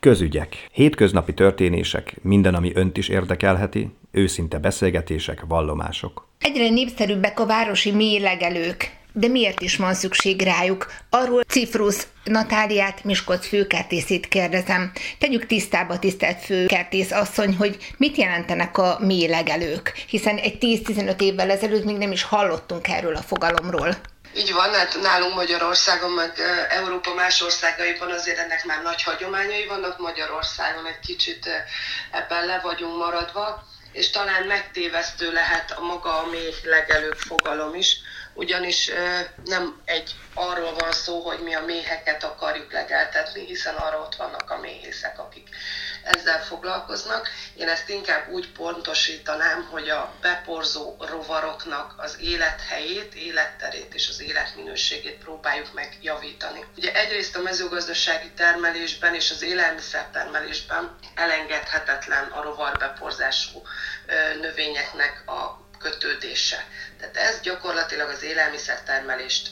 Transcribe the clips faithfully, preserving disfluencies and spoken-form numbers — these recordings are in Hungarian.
Közügyek. Hétköznapi történések, minden, ami önt is érdekelheti, őszinte beszélgetések, vallomások. Egyre népszerűbbek a városi mélylegelők. De miért is van szükség rájuk? Arról Cifrusz Natáliát, Miskolc főkertészét kérdezem. Tegyük tisztába, tisztelt főkertész asszony, hogy mit jelentenek a mélylegelők, hiszen egy tíz-tizenöt évvel ezelőtt még nem is hallottunk erről a fogalomról. Így van, hát nálunk Magyarországon, meg Európa más országaiban azért ennek már nagy hagyományai vannak, Magyarországon egy kicsit ebben le vagyunk maradva, és talán megtévesztő lehet a maga a méhlegelők fogalom is, ugyanis nem egy arról van szó, hogy mi a méheket akarjuk legeltetni, hiszen arra ott vannak a méhészek, akik ezzel foglalkoznak. Én ezt inkább úgy pontosítanám, hogy a beporzó rovaroknak az élethelyét, életterét és az életminőségét próbáljuk meg javítani. Ugye egyrészt a mezőgazdasági termelésben és az élelmiszertermelésben elengedhetetlen a rovarbeporzású növényeknek a kötődése. Tehát ez gyakorlatilag az élelmiszertermelést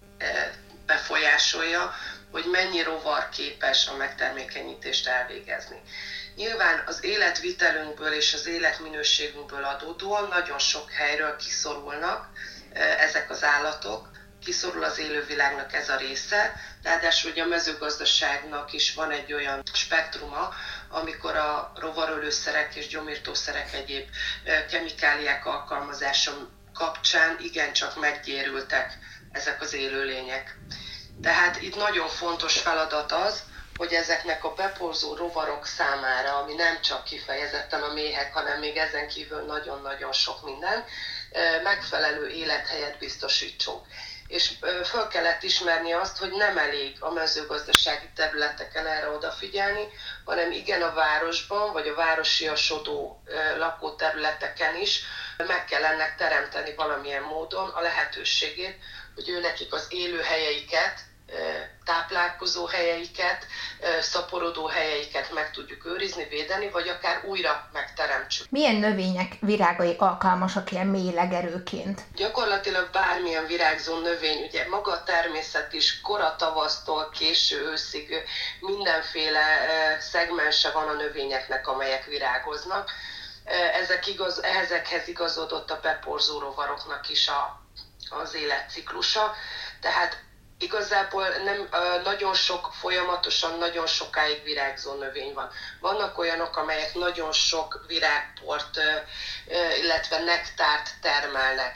befolyásolja, hogy mennyi rovar képes a megtermékenyítést elvégezni. Nyilván az életvitelünkből és az életminőségünkből adódóan nagyon sok helyről kiszorulnak ezek az állatok, kiszorul az élővilágnak ez a része, ráadásul ugye a mezőgazdaságnak is van egy olyan spektruma, amikor a rovarölőszerek és gyomírtószerek egyéb kemikáliák alkalmazása kapcsán igencsak meggyérültek ezek az élőlények. Tehát itt nagyon fontos feladat az, hogy ezeknek a beporzó rovarok számára, ami nem csak kifejezetten a méhek, hanem még ezen kívül nagyon-nagyon sok minden, megfelelő élethelyet biztosítsunk. És föl kellett ismerni azt, hogy nem elég a mezőgazdasági területeken erre odafigyelni, hanem igen a városban, vagy a városiasodó lakóterületeken is meg kell ennek teremteni valamilyen módon a lehetőségét, hogy ő nekik az élőhelyeiket, táplálkozó helyeiket, szaporodó helyeiket meg tudjuk őrizni, védeni, vagy akár újra megteremtsük. Milyen növények virágai alkalmasak ilyen mélylegelőként? Gyakorlatilag bármilyen virágzó növény, ugye maga a természet is kora tavasztól késő őszig mindenféle szegmense van a növényeknek, amelyek virágoznak. Ezek igaz, ezekhez igazodott a beporzó rovaroknak is a, az életciklusa, tehát igazából nem, nagyon sok, folyamatosan nagyon sokáig virágzó növény van. Vannak olyanok, amelyek nagyon sok virágport, illetve nektárt termelnek.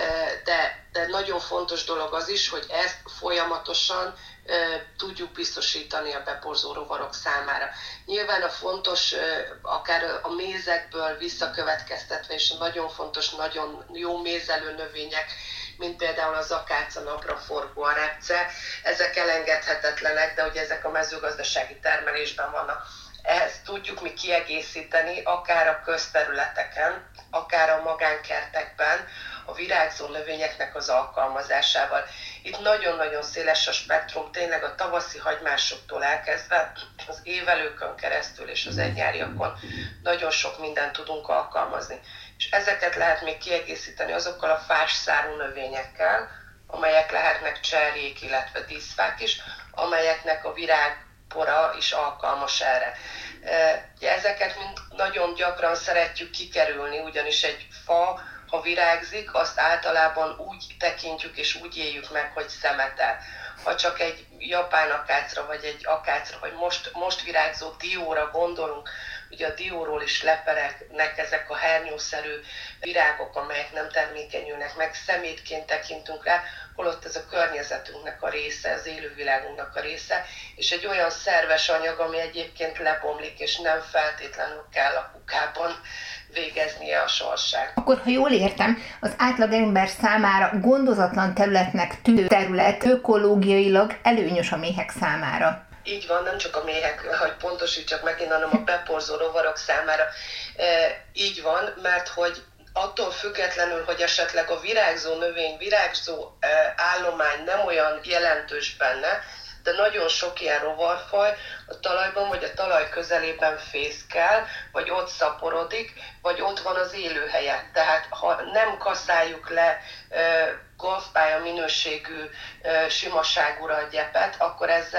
De, de nagyon fontos dolog az is, hogy ezt folyamatosan tudjuk biztosítani a beporzó rovarok számára. Nyilván a fontos, akár a mézekből visszakövetkeztetve, és a nagyon fontos, nagyon jó mézelő növények, mint például az akáca, napraforgó, a repce, ezek elengedhetetlenek, de hogy ezek a mezőgazdasági termelésben vannak. Ezt tudjuk mi kiegészíteni, akár a közterületeken, akár a magánkertekben, a virágzó növényeknek az alkalmazásával. Itt nagyon-nagyon széles a spektrum, tényleg a tavaszi hagymásoktól elkezdve az évelőkön keresztül és az egynyáriakon nagyon sok mindent tudunk alkalmazni. És ezeket lehet még kiegészíteni azokkal a fásszárú növényekkel, amelyek lehetnek cserjék, illetve díszfák is, amelyeknek a virágpora is alkalmas erre. Ezeket mind nagyon gyakran szeretjük kikerülni, ugyanis egy fa, ha virágzik, azt általában úgy tekintjük és úgy éljük meg, hogy szemetel. Ha csak egy japán akácra, vagy egy akácra, vagy most, most virágzó dióra gondolunk, ugye a dióról is leperegnek ezek a hernyószerű virágok, amelyek nem termékenyülnek meg, szemétként tekintünk rá, holott ez a környezetünknek a része, az élővilágunknak a része, és egy olyan szerves anyag, ami egyébként lebomlik, és nem feltétlenül kell a kukában végeznie a sorsát. Akkor, ha jól értem, az átlagember számára gondozatlan területnek tűnő terület ökológiailag előnyös a méhek számára. Így van, nem csak a méhek, hogy pontosítsak megint, hanem a beporzó rovarok számára. E, így van, mert hogy attól függetlenül, hogy esetleg a virágzó növény, virágzó e, állomány nem olyan jelentős benne, de nagyon sok ilyen rovarfaj a talajban vagy a talaj közelében fészkel, vagy ott szaporodik, vagy ott van az élőhelye. Tehát ha nem kaszáljuk le e, golfpálya minőségű, e, simaságúra a gyepet, akkor ezzel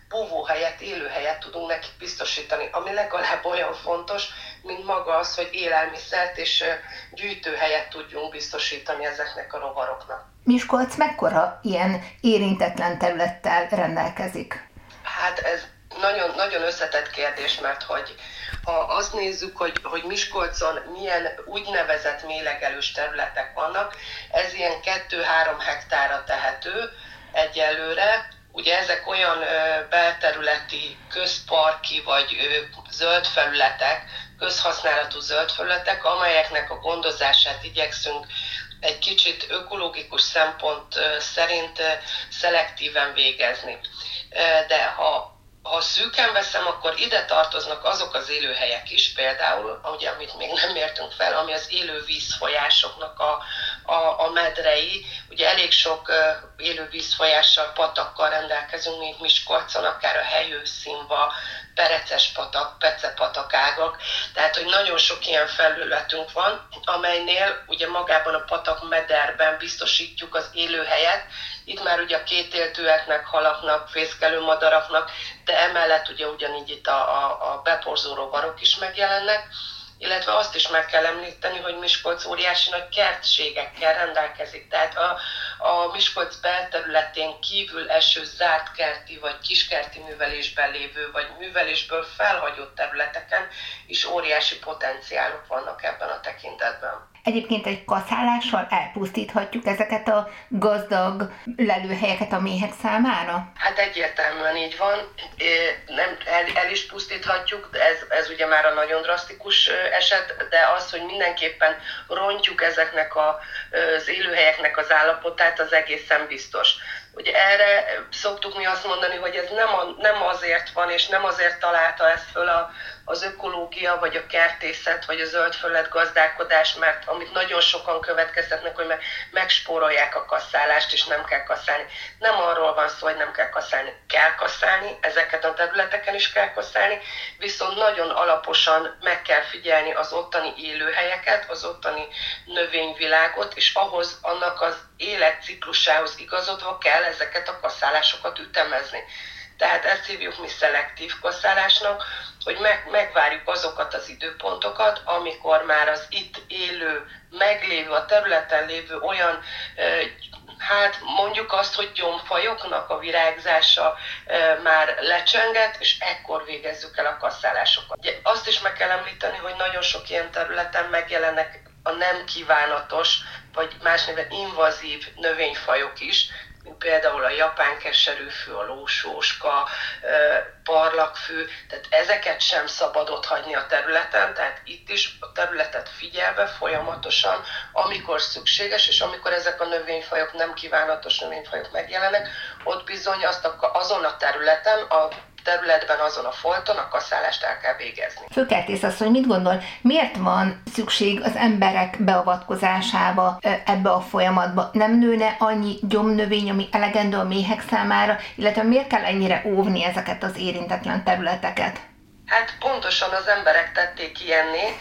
búvóhelyet, élőhelyet tudunk nekik biztosítani, ami legalább olyan fontos, mint maga az, hogy élelmiszert és gyűjtőhelyet tudjunk biztosítani ezeknek a rovaroknak. Miskolc mekkora ilyen érintetlen területtel rendelkezik? Hát ez nagyon, nagyon összetett kérdés, mert hogy ha azt nézzük, hogy, hogy Miskolcon milyen úgynevezett méhlegelős területek vannak, ez ilyen kettő-három hektárra tehető egyelőre. Ugye ezek olyan ö, belterületi, közparki vagy ö, zöld felületek, közhasználatú zöld felületek, amelyeknek a gondozását igyekszünk egy kicsit ökológikus szempont ö, szerint ö, szelektíven végezni. Ö, de ha Ha szűken veszem, akkor ide tartoznak azok az élőhelyek is, például, ugye, amit még nem mértünk fel, ami az élő vízfolyásoknak a, a, a medrei. Ugye elég sok uh, élő vízfolyással, patakkal rendelkezünk, mint Miskolcon, akár a Helyő, Színva, Pereces patak, Pece patakágak. Tehát, hogy nagyon sok ilyen felületünk van, amelynél ugye magában a patak mederben biztosítjuk az élőhelyet. Itt már ugye a kétéltőeknek, halaknak, fészkelő madaraknak, de emellett ugye ugyanígy itt a, a, a beporzó rovarok is megjelennek, illetve azt is meg kell említeni, hogy Miskolc óriási nagy kertségekkel rendelkezik. Tehát a, a Miskolc belterületén kívül eső zárt kerti vagy kiskerti művelésben lévő, vagy művelésből felhagyott területeken is óriási potenciálok vannak ebben a tekintetben. Egyébként egy kaszálással elpusztíthatjuk ezeket a gazdag lelőhelyeket a méhek számára? Hát egyértelműen így van. Nem, el, el is pusztíthatjuk, de ez, ez ugye már a nagyon drasztikus eset, de az, hogy mindenképpen rontjuk ezeknek a, az élőhelyeknek az állapotát, az egészen biztos. Ugye erre szoktuk mi azt mondani, hogy ez nem, a, nem azért van, és nem azért találta ezt föl a, az ökológia, vagy a kertészet, vagy a zöldfelület gazdálkodás, mert amit nagyon sokan következtetnek, hogy megspórolják a kasszálást, és nem kell kasszálni. Nem arról van szó, hogy nem kell kasszálni, kell kasszálni, ezeket a területeken is kell kasszálni, viszont nagyon alaposan meg kell figyelni az ottani élőhelyeket, az ottani növényvilágot, és ahhoz annak az életciklusához igazodva kell ezeket a kasszálásokat ütemezni. Tehát ezt hívjuk mi szelektív kasszálásnak, hogy meg, megvárjuk azokat az időpontokat, amikor már az itt élő, meglévő, a területen lévő olyan, hát mondjuk azt, hogy gyomfajoknak a virágzása már lecsengett, és ekkor végezzük el a kasszálásokat. Ugye azt is meg kell említeni, hogy nagyon sok ilyen területen megjelennek a nem kívánatos, vagy más néven invazív növényfajok is, mint például a japán keserűfű, a lósóska, parlagfű, tehát ezeket sem szabad otthagyni a területen, tehát itt is a területet figyelve folyamatosan, amikor szükséges, és amikor ezek a növényfajok, nem kívánatos növényfajok megjelennek, ott bizony azt a, azon a területen, a területben, azon a folton a kasszálást el kell végezni. Főkertész asszony, mit gondol, miért van szükség az emberek beavatkozásába ebbe a folyamatba? Nem nőne annyi gyomnövény, ami elegendő a méhek számára, illetve miért kell ennyire óvni ezeket az érintetlen területeket? Hát pontosan az emberek tették ilyenné,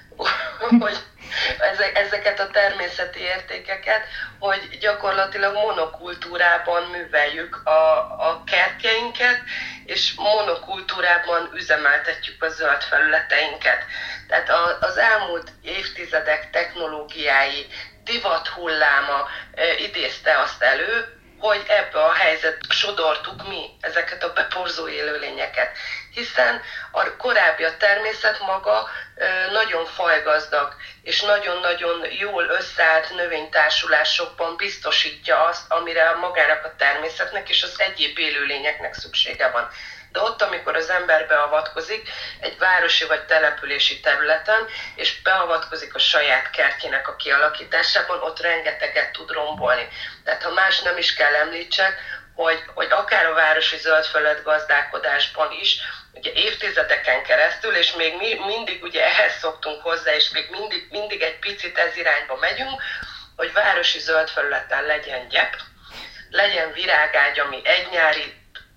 hogy ezeket a természeti értékeket, hogy gyakorlatilag monokultúrában műveljük a, a kertjeinket, és monokultúrában üzemeltetjük a zöld felületeinket. Tehát az elmúlt évtizedek technológiái, divat hulláma idézte azt elő, hogy ebbe a helyzetbe sodortuk mi ezeket a beporzó élőlényeket. Hiszen a korábbi a természet maga nagyon fajgazdag, és nagyon-nagyon jól összeállt növénytársulásokban biztosítja azt, amire magának a természetnek és az egyéb élőlényeknek szüksége van. De ott, amikor az ember beavatkozik egy városi vagy települési területen, és beavatkozik a saját kertjének a kialakításában, ott rengeteget tud rombolni. Tehát ha más nem is kell említsek, hogy, hogy akár a városi zöldfelület gazdálkodásban is, ugye évtizedeken keresztül, és még mi, mindig ugye ehhez szoktunk hozzá, és még mindig, mindig egy picit ez irányba megyünk, hogy városi zöldfelületen legyen gyep, legyen virágágy, ami egy nyári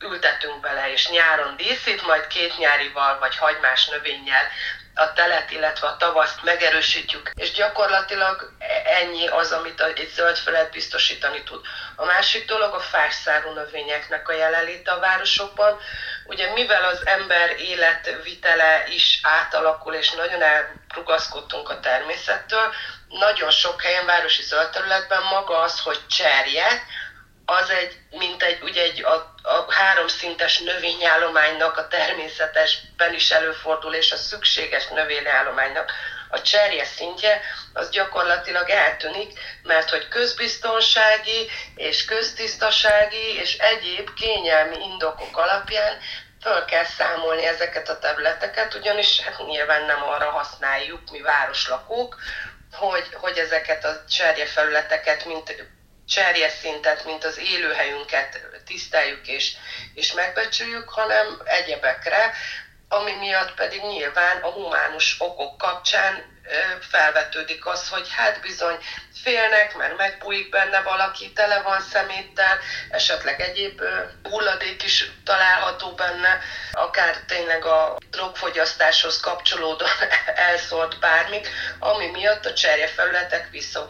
ültetünk bele, és nyáron díszít, majd két nyárival vagy hagymás növényel a telet, illetve a tavaszt megerősítjük, és gyakorlatilag ennyi az, amit egy zöld felület biztosítani tud. A másik dolog a fásszárú növényeknek a jelenléte a városokban. Ugye mivel az ember életvitele is átalakul, és nagyon elrugaszkodtunk a természettől, nagyon sok helyen városi zöld területben maga az, hogy cserje, az egy, mint egy, ugye egy a, a háromszintes növényállománynak a természetesben is előfordul, és a szükséges növényállománynak a cserje szintje, az gyakorlatilag eltűnik, mert hogy közbiztonsági és köztisztasági és egyéb kényelmi indokok alapján föl kell számolni ezeket a területeket, ugyanis hát nyilván nem arra használjuk mi városlakók, hogy, hogy ezeket a cserjefelületeket, mint cserjeszintet, mint az élőhelyünket tiszteljük és, és megbecsüljük, hanem egyebekre, ami miatt pedig nyilván a humánus okok kapcsán felvetődik az, hogy hát bizony félnek, mert megbújik benne valaki, tele van szeméttel, esetleg egyéb hulladék is található benne, akár tényleg a drogfogyasztáshoz kapcsolódóan elszórt bármik, ami miatt a cserjefelületek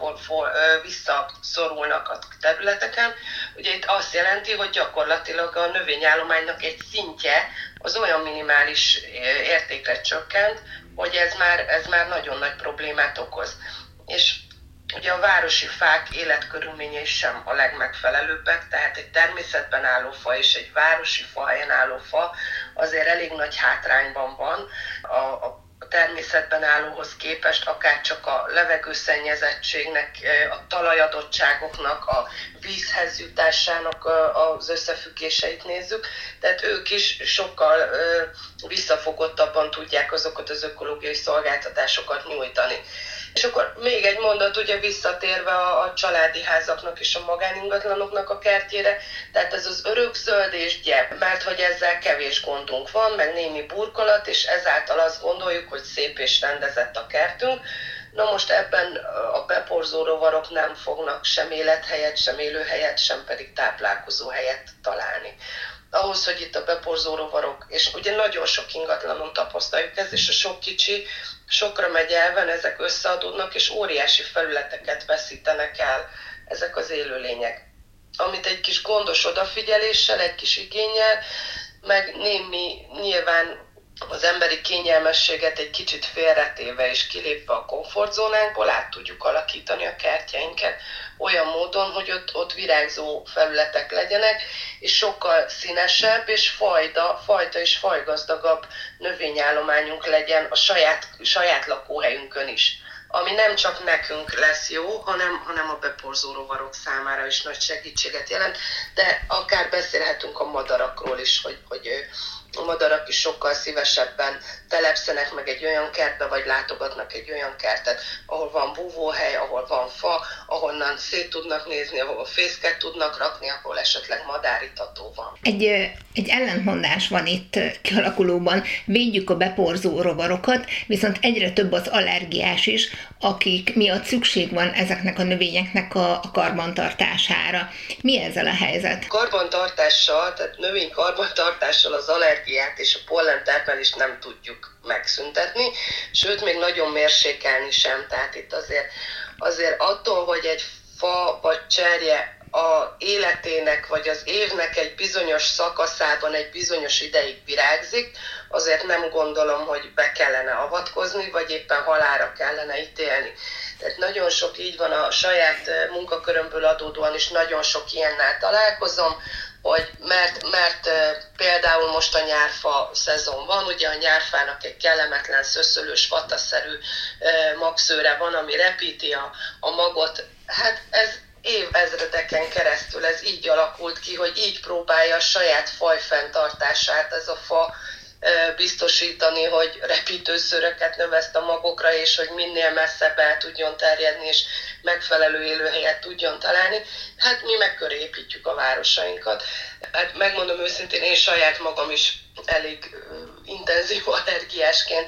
visszaszorulnak a területeken. Ugye itt azt jelenti, hogy gyakorlatilag a növényállománynak egy szintje az olyan minimális értékre csökkent, hogy ez már, ez már nagyon nagy problémát okoz. És ugye a városi fák életkörülményei sem a legmegfelelőbbek, tehát egy természetben álló fa és egy városi fahelyen álló fa azért elég nagy hátrányban van a, a természetben állóhoz képest, akár csak a levegőszennyezettségnek, a talajadottságoknak, a vízhez jutásának az összefüggéseit nézzük, tehát ők is sokkal visszafogottabban tudják azokat az ökológiai szolgáltatásokat nyújtani. És akkor még egy mondat, ugye visszatérve a, a családi házaknak és a magáningatlanoknak a kertjére, tehát ez az örökzöld és gyep, mert hogy ezzel kevés gondunk van, meg némi burkolat, és ezáltal azt gondoljuk, hogy szép és rendezett a kertünk. Na most ebben a beporzó rovarok nem fognak sem élethelyet, sem élőhelyet, sem pedig táplálkozó helyet találni. Ahhoz, hogy itt a beporzó rovarok, és ugye nagyon sok ingatlanon tapasztaljuk ezt, és a sok kicsi sokra megy elven, ezek összeadódnak, és óriási felületeket veszítenek el ezek az élőlények. Amit egy kis gondos odafigyeléssel, egy kis igénnyel, meg némi nyilván az emberi kényelmességet egy kicsit félretéve és kilépve a komfortzónánkból át tudjuk alakítani a kertjeinket olyan módon, hogy ott, ott virágzó felületek legyenek, és sokkal színesebb és fajta, fajta és fajgazdagabb növényállományunk legyen a saját, saját lakóhelyünkön is. Ami nem csak nekünk lesz jó, hanem, hanem a beporzó rovarok számára is nagy segítséget jelent, de akár beszélhetünk a madarakról is, hogy, hogy a madarak is sokkal szívesebben telepszenek meg egy olyan kertbe, vagy látogatnak egy olyan kertet, ahol van búvóhely, ahol van fa, ahonnan szét tudnak nézni, ahol fészket tudnak rakni, ahol esetleg madáritató van. Egy, egy ellentmondás van itt kialakulóban. Védjük a beporzó rovarokat, viszont egyre több az allergiás is, akik miatt szükség van ezeknek a növényeknek a, a karbantartására. Mi ezzel a helyzet? Karbantartással, tehát növény karbantartással az allergiát és a pollentermelést nem tudjuk megszüntetni, sőt, még nagyon mérsékelni sem. Tehát itt azért, azért attól, hogy egy fa vagy cserje a életének vagy az évnek egy bizonyos szakaszában egy bizonyos ideig virágzik, azért nem gondolom, hogy be kellene avatkozni, vagy éppen halálra kellene ítélni. Tehát nagyon sok így van, a saját munkakörömből adódóan is nagyon sok ilyennel találkozom, hogy mert, mert például most a nyárfa szezon van, ugye a nyárfának egy kellemetlen, szöszölős, vataszerű magszőre van, ami repíti a, a magot. Hát ez évezredeken keresztül ez így alakult ki, hogy így próbálja a saját fajfenntartását ez a fa biztosítani, hogy repítőszőröket növeszt a magokra, és hogy minél messzebb el tudjon terjedni, és megfelelő élőhelyet tudjon találni. Hát mi meg köré építjük a városainkat. Hát megmondom őszintén, én saját magam is elég intenzív allergiásként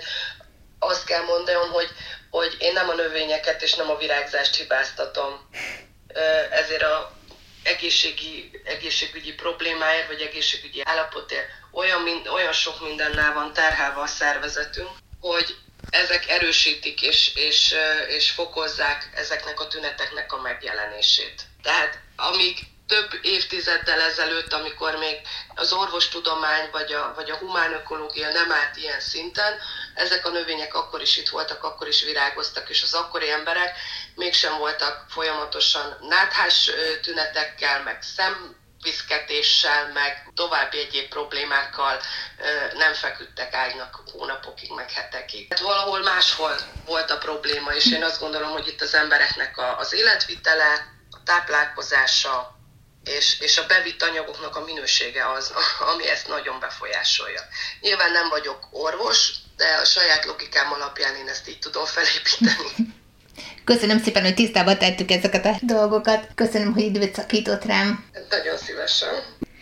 azt kell mondanom, hogy, hogy én nem a növényeket és nem a virágzást hibáztatom ezért a egészségi, egészségügyi problémáért, vagy egészségügyi állapotért olyan, olyan sok mindennel van terhelve a szervezetünk, hogy ezek erősítik és, és, és fokozzák ezeknek a tüneteknek a megjelenését. Tehát amíg több évtizeddel ezelőtt, amikor még az orvostudomány vagy a, vagy a humánökológia nem állt ilyen szinten, ezek a növények akkor is itt voltak, akkor is virágoztak, és az akkori emberek mégsem voltak folyamatosan náthás tünetekkel, meg szemviszketéssel, meg további egyéb problémákkal nem feküdtek ágynak hónapokig, meg hetekig. Hát valahol máshol volt a probléma, és én azt gondolom, hogy itt az embereknek az életvitele, a táplálkozása, És, és a bevitt anyagoknak a minősége az, ami ezt nagyon befolyásolja. Nyilván nem vagyok orvos, de a saját logikám alapján én ezt így tudom felépíteni. Köszönöm szépen, hogy tisztába tettük ezeket a dolgokat. Köszönöm, hogy időt szakított rám. Nagyon szívesen.